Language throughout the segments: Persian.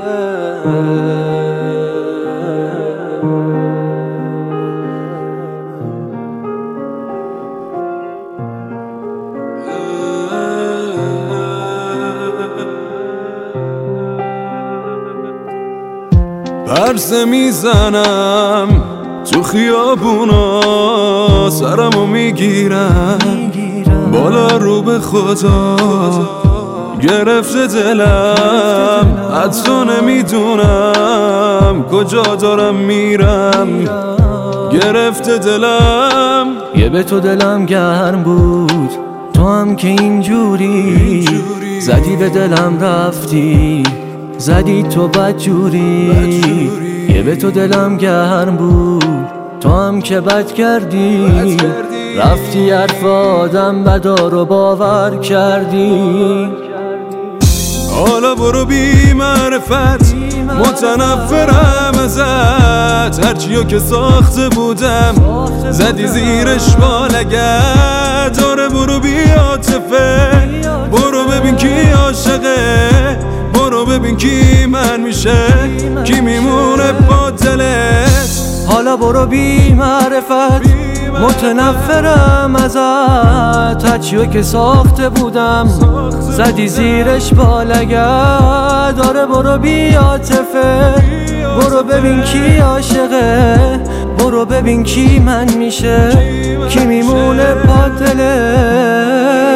پرسه میزنم تو خیابونا، سرمو میگیرم بالا رو به خدا، گرفته دلم حتی نمیدونم کجا دارم میرم، گرفته دلم. یه به تو دلم گرم بود، تو هم که اینجوری زدی به دلم رفتی، زدی تو بدجوری. یه به تو دلم گرم بود، تو هم که بد کردی، رفتی حرف آدم بدا رو باور کردی. حالا برو بی معرفت، متنفرم ازت، هرچیو که ساخته بودم زدی زیرش با لگد. آره برو بی عاطفه، برو ببین کی عاشقه، برو ببین کی من میشه، کی میمونه با دلت. حالا برو بی معرفت، متنفرم ازت، هرچیو که ساخته بودم زدی زیرش با لگد. آره برو بی عاطفه، برو ببین کی عاشقه، برو ببین کی من میشه، کی میمونه با دلت.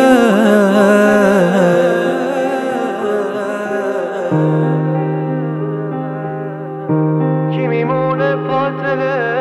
کی میمونه با دلت.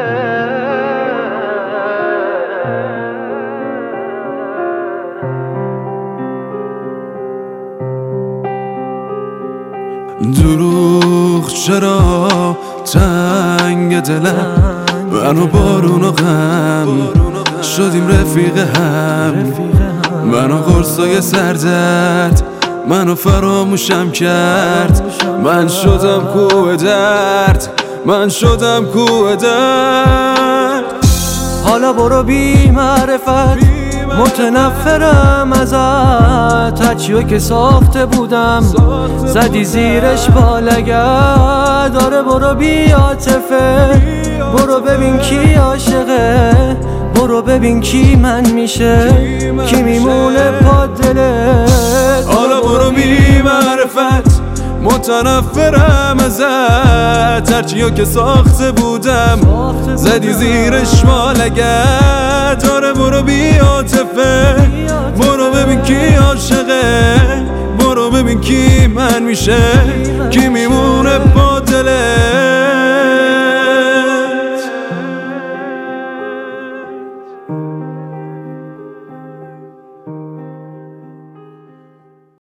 دروغ چرا تنگ دلم، من و بارون و غم شدیم رفیق هم. منو قرصای سردت منو فراموشم کرد، من شدم کوه درد، من شدم کوه درد. حالا برو بی معرفت، متنفرم ازت، هرچیو که ساخته بودم زدی زیرش با لگد. آره برو بی عاطفه، برو ببین کی عاشقه، برو ببین کی من میشه، کی میمونه با دلت. حالا برو بی معرفت، متنفرم ازت، هرچیو که ساخته بودم زدی زیرش با لگد. آره برو بی عاطفه، برو ببین کی عاشقه، برو ببین کی من میشه، کی میمونه